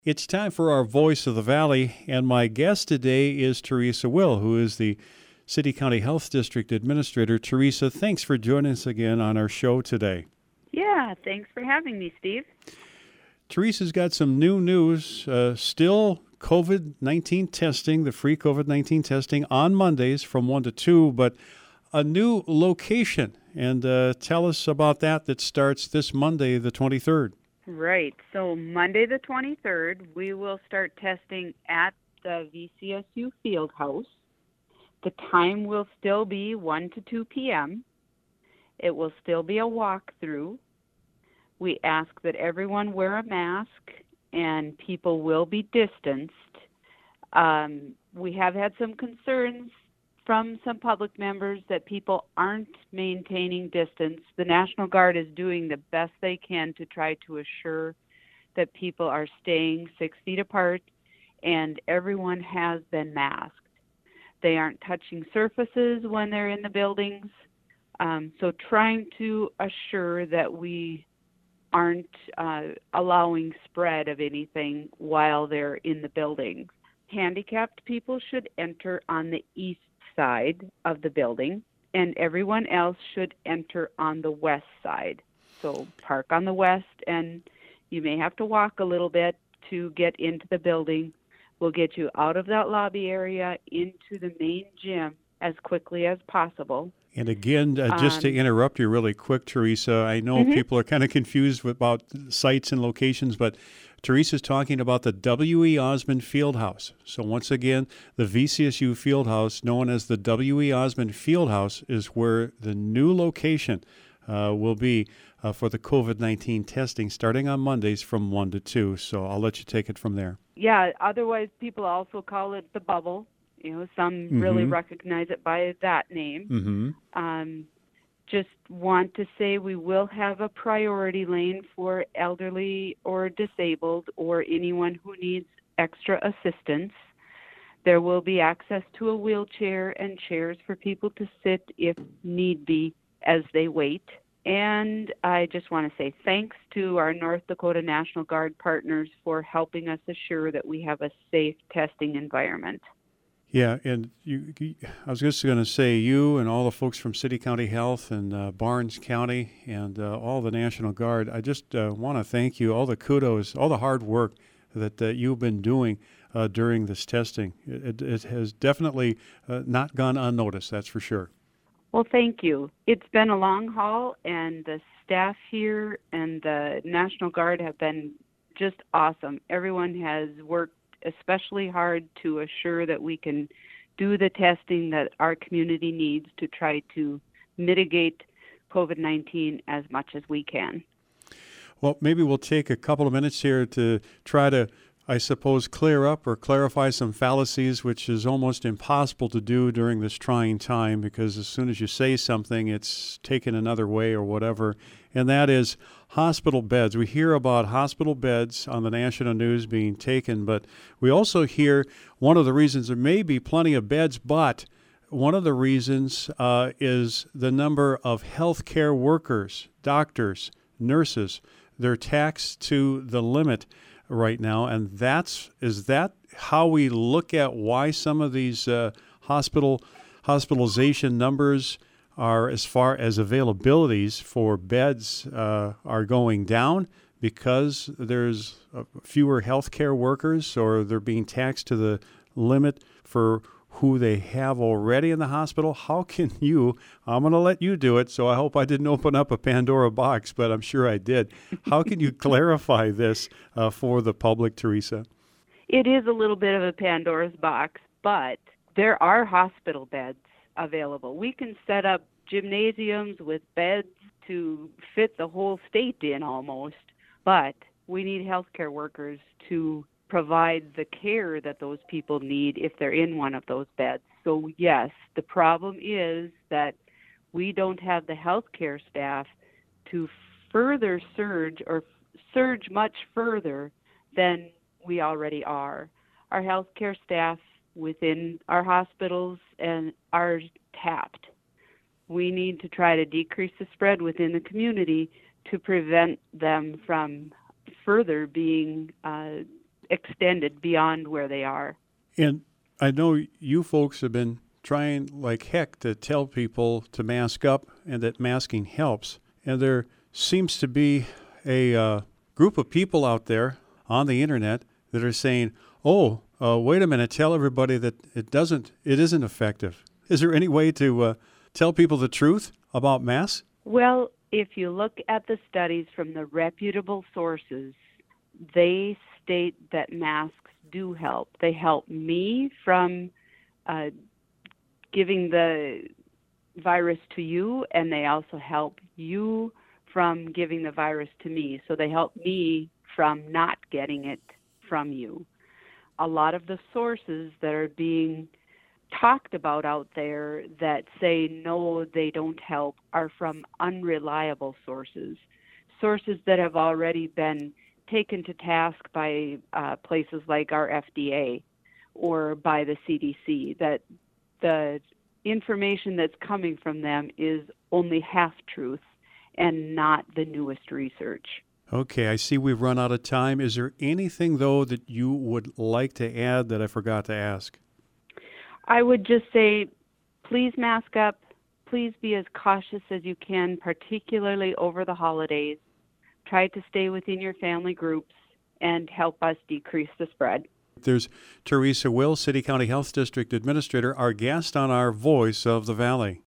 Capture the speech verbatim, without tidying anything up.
It's time for our Voice of the Valley, and my guest today is Teresa Will, who is the City County Health District Administrator. Teresa, thanks for joining us again on our show today. Yeah, thanks for having me, Steve. Teresa's got some new news. Uh, still COVID nineteen testing, the free COVID nineteen testing on Mondays from one to two, but a new location. And uh, tell us about that that starts this Monday, the twenty-third. Right. So Monday the twenty-third, we will start testing at the V C S U Fieldhouse. The time will still be one to two p.m. It will still be a walkthrough. We ask that everyone wear a mask and people will be distanced. Um, we have had some concerns from some public members that people aren't maintaining distance. The National Guard is doing the best they can to try to assure that people are staying six feet apart, and everyone has been masked. They aren't touching surfaces when they're in the buildings. Um, so trying to assure that we aren't uh, allowing spread of anything while they're in the buildings. Handicapped people should enter on the east side of the building, and everyone else should enter on the west side. So park on the west, and you may have to walk a little bit to get into the building. We'll get you out of that lobby area into the main gym as quickly as possible. And again, uh, just Um, to interrupt you really quick, Teresa, I know mhm. people are kind of confused about sites and locations, but Teresa's talking about the W E. Osmond Fieldhouse. So once again, the V C S U Fieldhouse, known as the W E. Osmond Fieldhouse, is where the new location uh, will be uh, for the COVID nineteen testing starting on Mondays from one to two. So I'll let you take it from there. Yeah, otherwise people also call it the bubble. You know, some Mm-hmm. really recognize it by that name. Mm-hmm. Um, just want to say we will have a priority lane for elderly or disabled or anyone who needs extra assistance. There will be access to a wheelchair and chairs for people to sit if need be as they wait. And I just want to say thanks to our North Dakota National Guard partners for helping us assure that we have a safe testing environment. Yeah, and you, you, I was just going to say, you and all the folks from City County Health and uh, Barnes County and uh, all the National Guard, I just uh, want to thank you, all the kudos, all the hard work that uh, you've been doing uh, during this testing. It, it has definitely uh, not gone unnoticed, that's for sure. Well, thank you. It's been a long haul, and the staff here and the National Guard have been just awesome. Everyone has worked especially hard to assure that we can do the testing that our community needs to try to mitigate COVID nineteen as much as we can. Well, maybe we'll take a couple of minutes here to try to, I suppose, clear up or clarify some fallacies, which is almost impossible to do during this trying time because as soon as you say something, it's taken another way or whatever. And that is hospital beds. We hear about hospital beds on the national news being taken, but we also hear one of the reasons there may be plenty of beds, but one of the reasons uh, is the number of healthcare workers, doctors, nurses. They're taxed to the limit right now, and that's is that how we look at why some of these uh, hospital hospitalization numbers are, as far as availabilities for beds, uh, are going down because there's uh, fewer healthcare workers, or they're being taxed to the limit for who they have already in the hospital? How can you, I'm going to let you do it, so I hope I didn't open up a Pandora box, but I'm sure I did. How can you clarify this uh, for the public, Teresa? It is a little bit of a Pandora's box, but there are hospital beds available. We can set up gymnasiums with beds to fit the whole state in almost, but we need healthcare workers to provide the care that those people need if they're in one of those beds. So yes, the problem is that we don't have the healthcare staff to further surge or surge much further than we already are. Our healthcare staff within our hospitals and are tapped. We need to try to decrease the spread within the community to prevent them from further being uh, extended beyond where they are. And I know you folks have been trying like heck to tell people to mask up and that masking helps. And there seems to be a uh, group of people out there on the internet that are saying, oh, uh, wait a minute, tell everybody that it doesn't, it isn't effective. Is there any way to uh, tell people the truth about masks? Well, if you look at the studies from the reputable sources, they state that masks do help. They help me from uh, giving the virus to you, and they also help you from giving the virus to me. So they help me from not getting it from you. A lot of the sources that are being talked about out there that say no, they don't help, are from unreliable sources, sources that have already been taken to task by uh, places like our F D A or by the C D C, that the information that's coming from them is only half truth and not the newest research. Okay, I see we've run out of time. Is there anything, though, that you would like to add that I forgot to ask? I would just say, please mask up. Please be as cautious as you can, particularly over the holidays. Try to stay within your family groups and help us decrease the spread. There's Teresa Will, City County Health District Administrator, our guest on our Voice of the Valley.